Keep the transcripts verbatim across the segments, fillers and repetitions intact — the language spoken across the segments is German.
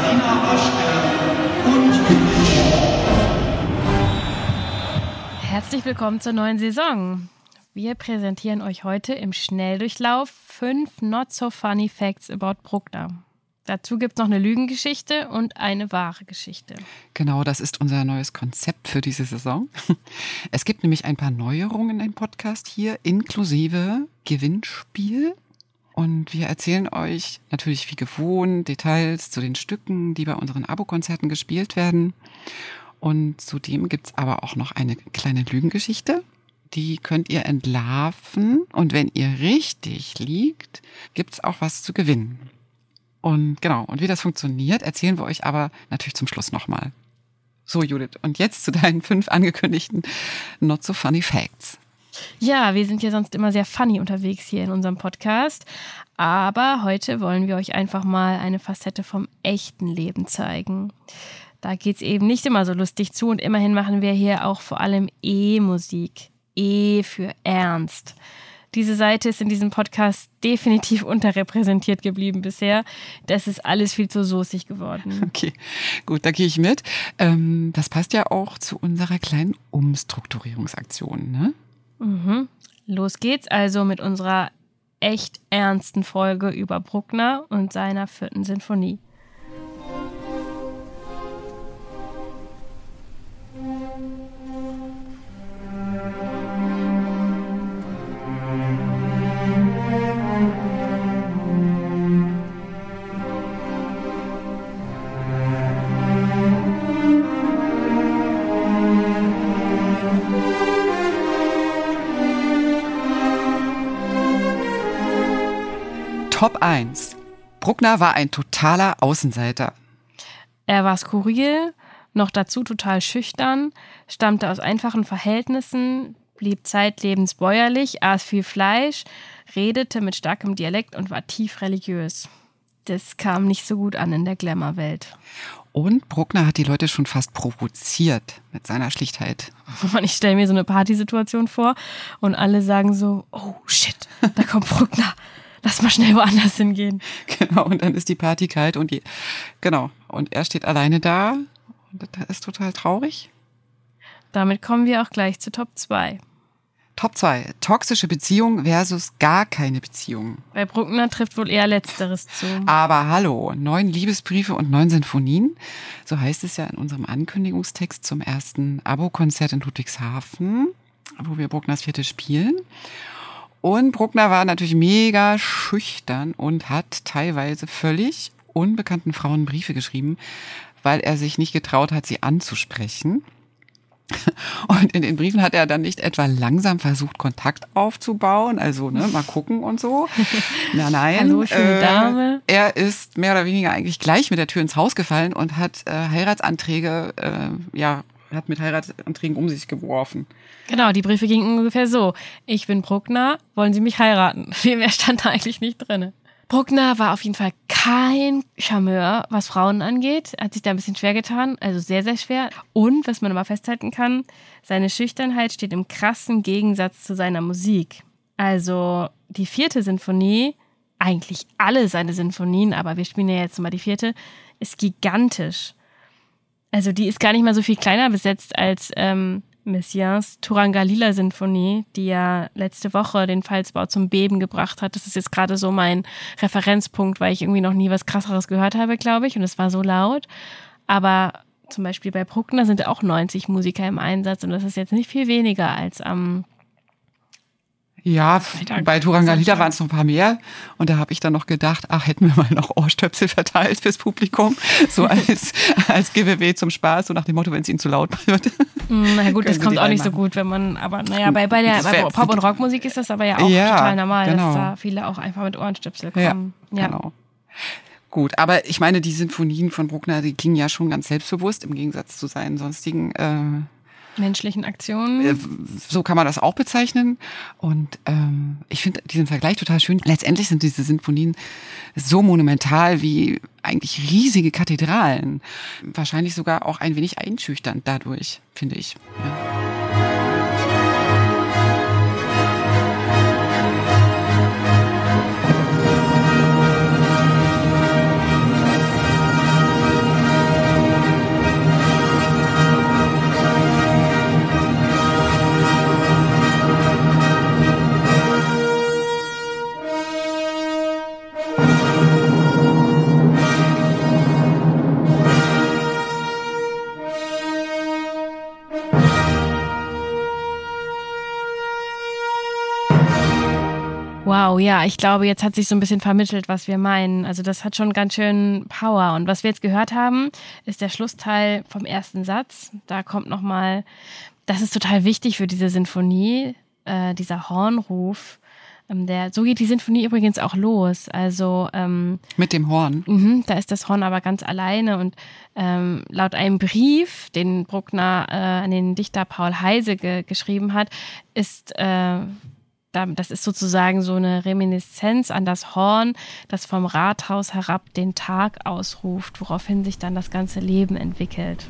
Katharina Waschke und Herzlich willkommen zur neuen Saison. Wir präsentieren euch heute im Schnelldurchlauf fünf Not-So-Funny Facts about Bruckner. Dazu gibt es noch eine Lügengeschichte und eine wahre Geschichte. Genau, das ist unser neues Konzept für diese Saison. Es gibt nämlich ein paar Neuerungen im Podcast hier, inklusive Gewinnspiel. Und wir erzählen euch natürlich wie gewohnt Details zu den Stücken, die bei unseren Abo-Konzerten gespielt werden. Und zudem gibt es aber auch noch eine kleine Lügengeschichte. Die könnt ihr entlarven. Und wenn ihr richtig liegt, gibt es auch was zu gewinnen. Und genau, und wie das funktioniert, erzählen wir euch aber natürlich zum Schluss nochmal. So, Judith, und jetzt zu deinen fünf angekündigten Not-So-Funny Facts. Ja, wir sind ja sonst immer sehr funny unterwegs hier in unserem Podcast. Aber heute wollen wir euch einfach mal eine Facette vom echten Leben zeigen. Da geht's eben nicht immer so lustig zu und immerhin machen wir hier auch vor allem E-Musik. E für Ernst. Diese Seite ist in diesem Podcast definitiv unterrepräsentiert geblieben bisher. Das ist alles viel zu soßig geworden. Okay, gut, da gehe ich mit. Ähm, das passt ja auch zu unserer kleinen Umstrukturierungsaktion, ne? Mhm. Los geht's also mit unserer echt ernsten Folge über Bruckner und seiner vierten Sinfonie. Top eins. Bruckner war ein totaler Außenseiter. Er war skurril, noch dazu total schüchtern, stammte aus einfachen Verhältnissen, blieb zeitlebens bäuerlich, aß viel Fleisch, redete mit starkem Dialekt und war tief religiös. Das kam nicht so gut an in der Glamour-Welt. Und Bruckner hat die Leute schon fast provoziert mit seiner Schlichtheit. Ich stelle mir so eine Partysituation vor und alle sagen so, oh shit, da kommt Bruckner. Lass mal schnell woanders hingehen. Genau, und dann ist die Party kalt und die, genau, und er steht alleine da und das ist total traurig. Damit kommen wir auch gleich zu Top zwei. Top zwei. Toxische Beziehung versus gar keine Beziehung. Bei Bruckner trifft wohl eher Letzteres zu. Aber hallo, neun Liebesbriefe und neun Sinfonien. So heißt es ja in unserem Ankündigungstext zum ersten Abo-Konzert in Ludwigshafen, wo wir Bruckners Vierte spielen. Und Bruckner war natürlich mega schüchtern und hat teilweise völlig unbekannten Frauen Briefe geschrieben, weil er sich nicht getraut hat, sie anzusprechen. Und in den Briefen hat er dann nicht etwa langsam versucht, Kontakt aufzubauen, also ne, mal gucken und so. Na, nein. Hallo, schöne Dame. Äh, er ist mehr oder weniger eigentlich gleich mit der Tür ins Haus gefallen und hat äh, Heiratsanträge, äh, ja, hat mit Heiratsanträgen um sich geworfen. Genau, die Briefe gingen ungefähr so. Ich bin Bruckner, wollen Sie mich heiraten? Viel mehr stand da eigentlich nicht drin. Bruckner war auf jeden Fall kein Charmeur, was Frauen angeht. Hat sich da ein bisschen schwer getan, also sehr, sehr schwer. Und, was man aber festhalten kann, seine Schüchternheit steht im krassen Gegensatz zu seiner Musik. Also die vierte Sinfonie, eigentlich alle seine Sinfonien, aber wir spielen ja jetzt mal die vierte, ist gigantisch. Also die ist gar nicht mal so viel kleiner besetzt als ähm, Messiaens Turangalila-Sinfonie, die ja letzte Woche den Pfalzbau zum Beben gebracht hat. Das ist jetzt gerade so mein Referenzpunkt, weil ich irgendwie noch nie was Krasseres gehört habe, glaube ich. Und es war so laut. Aber zum Beispiel bei Bruckner sind auch neunzig Musiker im Einsatz. Und das ist jetzt nicht viel weniger als am... Ja, bei Turangalila waren es noch ein paar mehr. Und da habe ich dann noch gedacht, ach, hätten wir mal noch Ohrstöpsel verteilt fürs Publikum. So als, als Giveaway zum Spaß, so nach dem Motto, wenn es ihnen zu laut wird. Na gut, das kommt auch nicht so gut, wenn man, aber naja, bei, bei der bei Pop- und Rockmusik ist das aber ja auch ja, total normal, genau, dass da viele auch einfach mit Ohrenstöpsel kommen. Ja, ja. Genau. Gut, aber ich meine, die Sinfonien von Bruckner, die klingen ja schon ganz selbstbewusst im Gegensatz zu seinen sonstigen äh, menschlichen Aktionen. So kann man das auch bezeichnen. Und ähm, ich finde diesen Vergleich total schön. Letztendlich sind diese Sinfonien so monumental wie eigentlich riesige Kathedralen. Wahrscheinlich sogar auch ein wenig einschüchternd dadurch, finde ich. Ja. Wow, ja, ich glaube, jetzt hat sich so ein bisschen vermittelt, was wir meinen. Also das hat schon ganz schön Power. Und was wir jetzt gehört haben, ist der Schlussteil vom ersten Satz. Da kommt nochmal, das ist total wichtig für diese Sinfonie, äh, dieser Hornruf. Ähm, der, so geht die Sinfonie übrigens auch los. Also ähm, mit dem Horn. mh, da ist das Horn aber ganz alleine. Und ähm, laut einem Brief, den Bruckner äh, an den Dichter Paul Heyse ge- geschrieben hat, ist... Äh, Das ist sozusagen so eine Reminiszenz an das Horn, das vom Rathaus herab den Tag ausruft, woraufhin sich dann das ganze Leben entwickelt.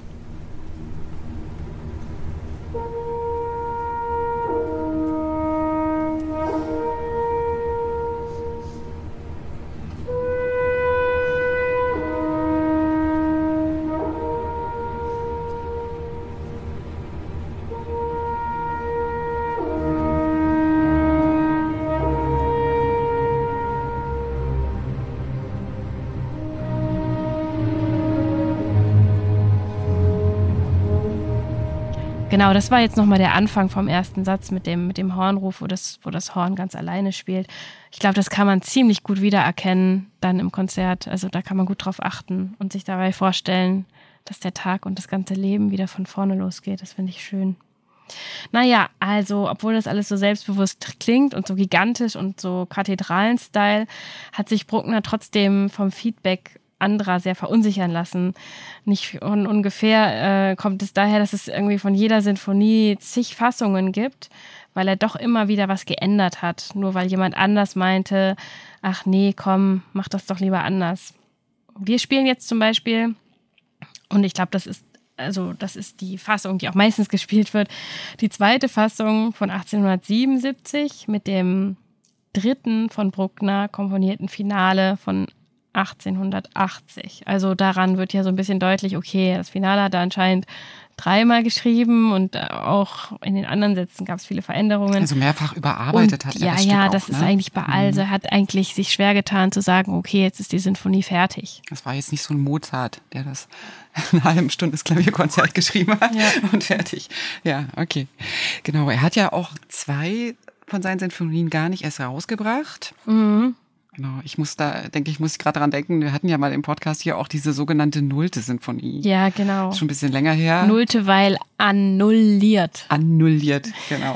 Genau, das war jetzt nochmal der Anfang vom ersten Satz mit dem, mit dem Hornruf, wo das, wo das Horn ganz alleine spielt. Ich glaube, das kann man ziemlich gut wiedererkennen dann im Konzert. Also da kann man gut drauf achten und sich dabei vorstellen, dass der Tag und das ganze Leben wieder von vorne losgeht. Das finde ich schön. Naja, also obwohl das alles so selbstbewusst klingt und so gigantisch und so Kathedralen-Style, hat sich Bruckner trotzdem vom Feedback anderer sehr verunsichern lassen. Nicht un- ungefähr äh, kommt es daher, dass es irgendwie von jeder Sinfonie zig Fassungen gibt, weil er doch immer wieder was geändert hat. Nur weil jemand anders meinte, ach nee, komm, mach das doch lieber anders. Wir spielen jetzt zum Beispiel, und ich glaube, das ist also das ist die Fassung, die auch meistens gespielt wird, die zweite Fassung von achtzehnhundertsiebenundsiebzig mit dem dritten von Bruckner komponierten Finale von achtzehnhundertachtzig. Also daran wird ja so ein bisschen deutlich, okay, das Finale hat er anscheinend dreimal geschrieben und auch in den anderen Sätzen gab es viele Veränderungen. Also mehrfach überarbeitet und hat er ja, das Ja, Stück das auch, ist ne? eigentlich bei all. Also er hat eigentlich sich schwer getan zu sagen, okay, jetzt ist die Sinfonie fertig. Das war jetzt nicht so ein Mozart, der das eine halbe Stunde das Klavierkonzert geschrieben hat Ja. und fertig. Ja, okay. Genau, er hat ja auch zwei von seinen Sinfonien gar nicht erst rausgebracht. Mhm. Genau, ich muss da, denke ich, muss ich gerade dran denken, wir hatten ja mal im Podcast hier auch diese sogenannte Nullte Sinfonie. Ja, genau. Schon ein bisschen länger her. Nullte, weil annulliert. Annulliert, genau.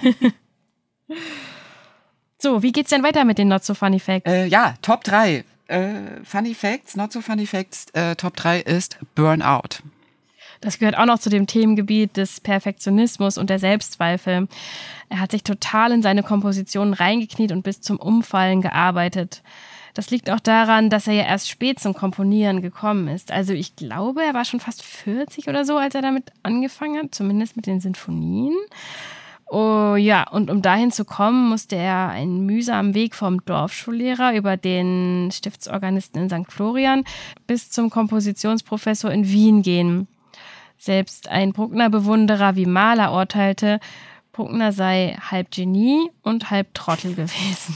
So, wie geht's denn weiter mit den Not So Funny Facts? äh, ja, Top drei. Äh, Funny Facts, not so funny Facts. Äh, Top drei ist Burnout. Das gehört auch noch zu dem Themengebiet des Perfektionismus und der Selbstzweifel. Er hat sich total in seine Kompositionen reingekniet und bis zum Umfallen gearbeitet. Das liegt auch daran, dass er ja erst spät zum Komponieren gekommen ist. Also ich glaube, er war schon fast vierzig oder so, als er damit angefangen hat, zumindest mit den Sinfonien. Oh ja, und um dahin zu kommen, musste er einen mühsamen Weg vom Dorfschullehrer über den Stiftsorganisten in Sankt Florian bis zum Kompositionsprofessor in Wien gehen. Selbst ein Bruckner-Bewunderer wie Mahler urteilte, Bruckner sei halb Genie und halb Trottel gewesen.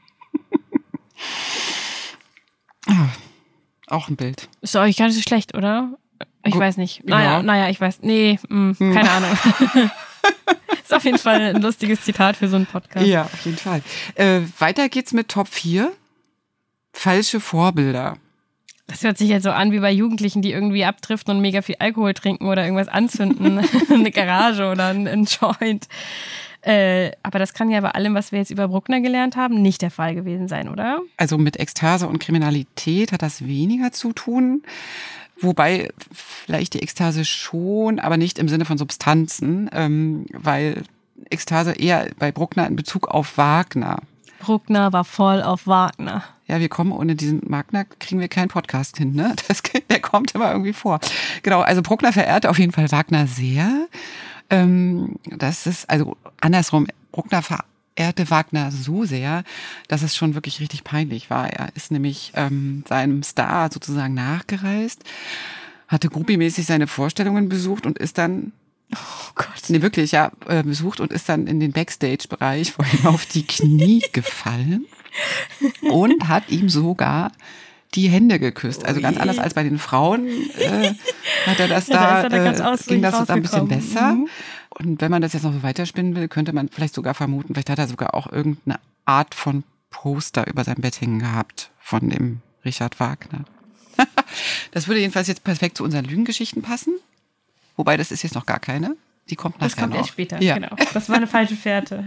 Ja, auch ein Bild. Ist doch eigentlich gar nicht so schlecht, oder? Ich Gut, weiß nicht. Naja, ja. naja, ich weiß. Nee, mh, Hm. keine Ahnung. Ist auf jeden Fall ein lustiges Zitat für so einen Podcast. Ja, auf jeden Fall. Äh, weiter geht's mit Top vier. Falsche Vorbilder. Das hört sich jetzt so an wie bei Jugendlichen, die irgendwie abdriften und mega viel Alkohol trinken oder irgendwas anzünden. Eine Garage oder ein, ein Joint. Äh, aber das kann ja bei allem, was wir jetzt über Bruckner gelernt haben, nicht der Fall gewesen sein, oder? Also mit Ekstase und Kriminalität hat das weniger zu tun. Wobei vielleicht die Ekstase schon, aber nicht im Sinne von Substanzen, ähm, weil Ekstase eher bei Bruckner in Bezug auf Wagner. Bruckner war voll auf Wagner. Ja, wir kommen ohne diesen Wagner, kriegen wir keinen Podcast hin, ne? Das, der kommt immer irgendwie vor. Genau, also Bruckner verehrte auf jeden Fall Wagner sehr. Ähm, das ist, also andersrum, Bruckner verehrte Wagner so sehr, dass es schon wirklich richtig peinlich war. Er ist nämlich ähm, seinem Star sozusagen nachgereist, hatte groupiemäßig seine Vorstellungen besucht und ist dann Oh Gott. Nee, wirklich, ja, äh, besucht und ist dann in den Backstage-Bereich vor ihm auf die Knie gefallen und hat ihm sogar die Hände geküsst. Also ganz anders als bei den Frauen äh, hat er das Ja, da da, ist er da ganz äh, ausführlich ging das da ein bisschen rausgekommen. besser. Mhm. Und wenn man das jetzt noch so weiterspinnen will, könnte man vielleicht sogar vermuten, vielleicht hat er sogar auch irgendeine Art von Poster über sein Bett hängen gehabt von dem Richard Wagner. Das würde jedenfalls jetzt perfekt zu unseren Lügengeschichten passen. Wobei, das ist jetzt noch gar keine. Die kommt nachher noch. Das kommt erst später, ja. Genau. Das war eine falsche Fährte.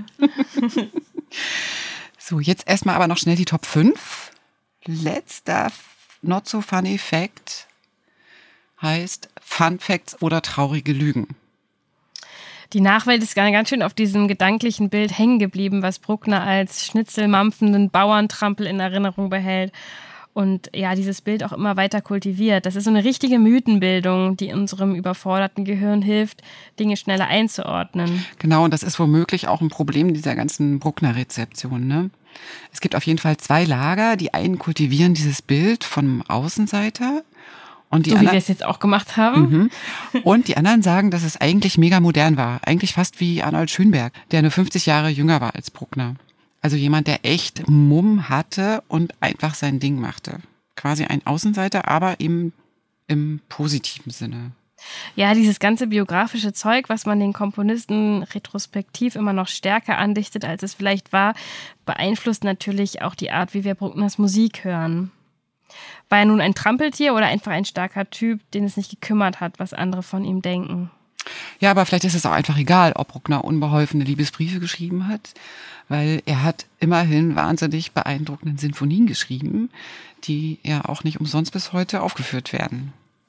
So, jetzt erstmal aber noch schnell die Top fünf. Letzter Not So Funny Fact heißt Fun Facts oder traurige Lügen. Die Nachwelt ist ganz schön auf diesem gedanklichen Bild hängen geblieben, was Bruckner als schnitzelmampfenden Bauerntrampel in Erinnerung behält. Und ja, dieses Bild auch immer weiter kultiviert. Das ist so eine richtige Mythenbildung, die unserem überforderten Gehirn hilft, Dinge schneller einzuordnen. Genau, und das ist womöglich auch ein Problem dieser ganzen Bruckner-Rezeption, ne? Es gibt auf jeden Fall zwei Lager. Die einen kultivieren dieses Bild vom Außenseiter. Und die so wie anderen, wir es jetzt auch gemacht haben. Mhm. Und die anderen sagen, dass es eigentlich mega modern war. Eigentlich fast wie Arnold Schönberg, der nur fünfzig Jahre jünger war als Bruckner. Also jemand, der echt Mumm hatte und einfach sein Ding machte. Quasi ein Außenseiter, aber eben im positiven Sinne. Ja, dieses ganze biografische Zeug, was man den Komponisten retrospektiv immer noch stärker andichtet, als es vielleicht war, beeinflusst natürlich auch die Art, wie wir Bruckners Musik hören. War er nun ein Trampeltier oder einfach ein starker Typ, den es nicht gekümmert hat, was andere von ihm denken? Ja, aber vielleicht ist es auch einfach egal, ob Bruckner unbeholfene Liebesbriefe geschrieben hat, weil er hat immerhin wahnsinnig beeindruckenden Sinfonien geschrieben, die ja auch nicht umsonst bis heute aufgeführt werden.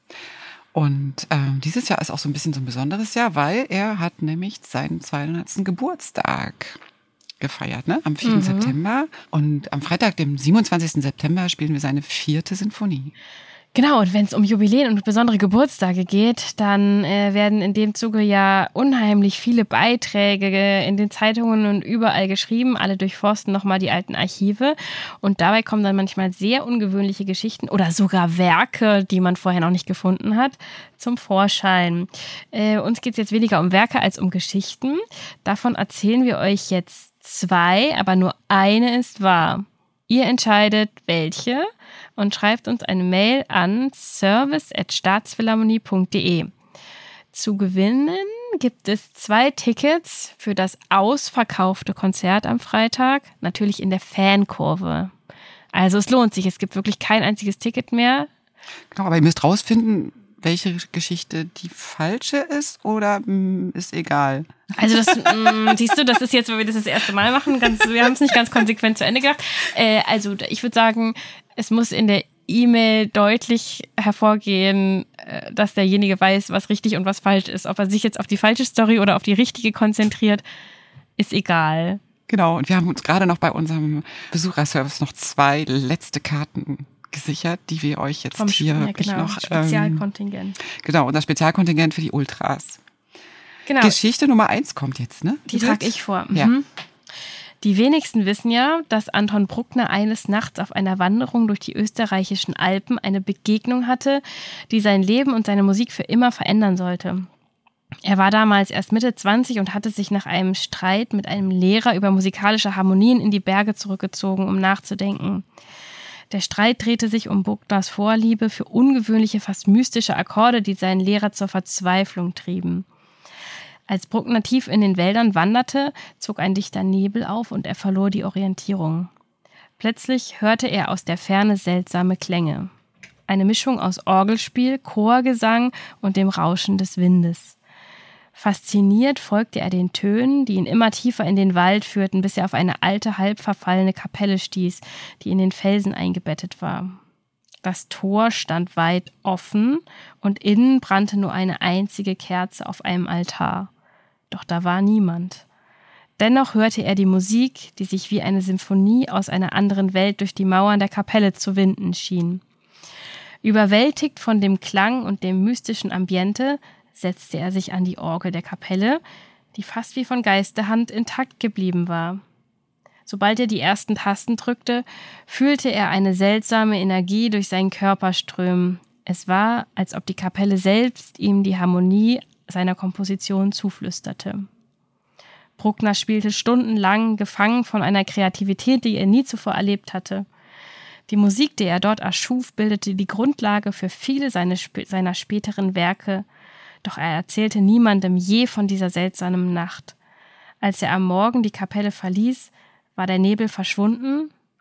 Und ähm, dieses Jahr ist auch so ein bisschen so ein besonderes Jahr, weil er hat nämlich seinen zweihundertsten Geburtstag gefeiert, ne? Am vierten Mhm. September. Und am Freitag, dem siebenundzwanzigsten September, spielen wir seine vierte Sinfonie. Genau, und wenn es um Jubiläen und besondere Geburtstage geht, dann äh, werden in dem Zuge ja unheimlich viele Beiträge in den Zeitungen und überall geschrieben. Alle durchforsten nochmal die alten Archive. Und dabei kommen dann manchmal sehr ungewöhnliche Geschichten oder sogar Werke, die man vorher noch nicht gefunden hat, zum Vorschein. Äh, uns geht es jetzt weniger um Werke als um Geschichten. Davon erzählen wir euch jetzt zwei, aber nur eine ist wahr. Ihr entscheidet, welche, und schreibt uns eine Mail an service at staatsphilharmonie punkt de. Zu gewinnen gibt es zwei Tickets für das ausverkaufte Konzert am Freitag, natürlich in der Fankurve. Also es lohnt sich, es gibt wirklich kein einziges Ticket mehr. Genau, aber ihr müsst rausfinden, welche Geschichte die falsche ist oder mh, ist egal. Also das, mh, siehst du, das ist jetzt, weil wir das das erste Mal machen, ganz, wir haben es nicht ganz konsequent zu Ende gedacht. Äh, also ich würde sagen, es muss in der E-Mail deutlich hervorgehen, äh, dass derjenige weiß, was richtig und was falsch ist. Ob er sich jetzt auf die falsche Story oder auf die richtige konzentriert, ist egal. Genau, und wir haben uns gerade noch bei unserem Besucherservice noch zwei letzte Karten gesichert, die wir euch jetzt Vom hier ja, wirklich genau, noch... Spezialkontingent. Ähm, genau, unser Spezialkontingent für die Ultras. Genau. Geschichte Nummer eins kommt jetzt, ne? Die trage ich vor. Ja. Mhm. Die wenigsten wissen ja, dass Anton Bruckner eines Nachts auf einer Wanderung durch die österreichischen Alpen eine Begegnung hatte, die sein Leben und seine Musik für immer verändern sollte. Er war damals erst Mitte zwanzig und hatte sich nach einem Streit mit einem Lehrer über musikalische Harmonien in die Berge zurückgezogen, um nachzudenken. Der Streit drehte sich um Bruckners Vorliebe für ungewöhnliche, fast mystische Akkorde, die seinen Lehrer zur Verzweiflung trieben. Als Bruckner tief in den Wäldern wanderte, zog ein dichter Nebel auf und er verlor die Orientierung. Plötzlich hörte er aus der Ferne seltsame Klänge. Eine Mischung aus Orgelspiel, Chorgesang und dem Rauschen des Windes. Fasziniert folgte er den Tönen, die ihn immer tiefer in den Wald führten, bis er auf eine alte, halb verfallene Kapelle stieß, die in den Felsen eingebettet war. Das Tor stand weit offen und innen brannte nur eine einzige Kerze auf einem Altar. Doch da war niemand. Dennoch hörte er die Musik, die sich wie eine Symphonie aus einer anderen Welt durch die Mauern der Kapelle zu winden schien. Überwältigt von dem Klang und dem mystischen Ambiente setzte er sich an die Orgel der Kapelle, die fast wie von Geisterhand intakt geblieben war. Sobald er die ersten Tasten drückte, fühlte er eine seltsame Energie durch seinen Körper strömen. Es war, als ob die Kapelle selbst ihm die Harmonie seiner Komposition zuflüsterte. Bruckner spielte stundenlang, gefangen von einer Kreativität, die er nie zuvor erlebt hatte. Die Musik, die er dort erschuf, bildete die Grundlage für viele seiner, seiner späteren Werke, doch er erzählte niemandem je von dieser seltsamen Nacht. Als er am Morgen die Kapelle verließ, war der Nebel verschwunden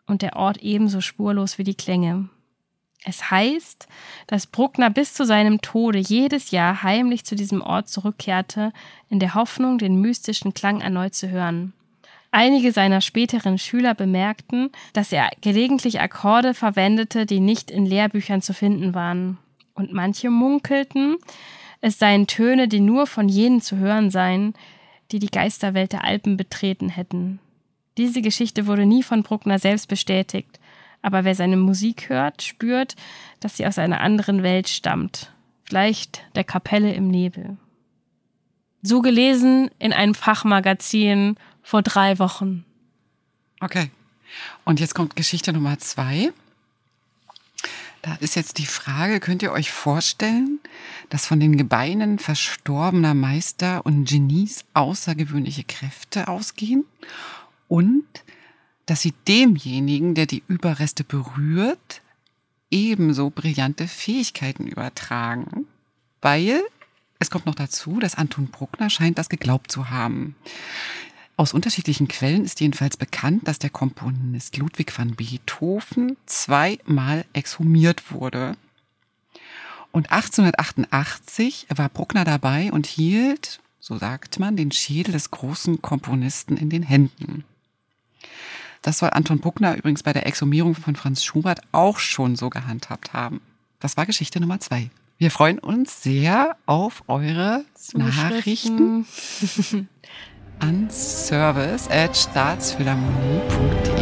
und der Ort ebenso spurlos wie die Klänge. Es heißt, dass Bruckner bis zu seinem Tode jedes Jahr heimlich zu diesem Ort zurückkehrte, in der Hoffnung, den mystischen Klang erneut zu hören. Einige seiner späteren Schüler bemerkten, dass er gelegentlich Akkorde verwendete, die nicht in Lehrbüchern zu finden waren. Und manche munkelten, es seien Töne, die nur von jenen zu hören seien, die die Geisterwelt der Alpen betreten hätten. Diese Geschichte wurde nie von Bruckner selbst bestätigt, aber wer seine Musik hört, spürt, dass sie aus einer anderen Welt stammt. Vielleicht der Kapelle im Nebel. So gelesen in einem Fachmagazin vor drei Wochen. Okay. Und jetzt kommt Geschichte Nummer zwei. Da ist jetzt die Frage, könnt ihr euch vorstellen, dass von den Gebeinen verstorbener Meister und Genies außergewöhnliche Kräfte ausgehen und dass sie demjenigen, der die Überreste berührt, ebenso brillante Fähigkeiten übertragen, weil es kommt noch dazu, dass Anton Bruckner scheint das geglaubt zu haben. Aus unterschiedlichen Quellen ist jedenfalls bekannt, dass der Komponist Ludwig van Beethoven zweimal exhumiert wurde. Und achtzehnhundertachtundachtzig war Bruckner dabei und hielt, so sagt man, den Schädel des großen Komponisten in den Händen. Das soll Anton Bruckner übrigens bei der Exhumierung von Franz Schubert auch schon so gehandhabt haben. Das war Geschichte Nummer zwei. Wir freuen uns sehr auf eure Nachrichten an service at staatsphilharmonie punkt de.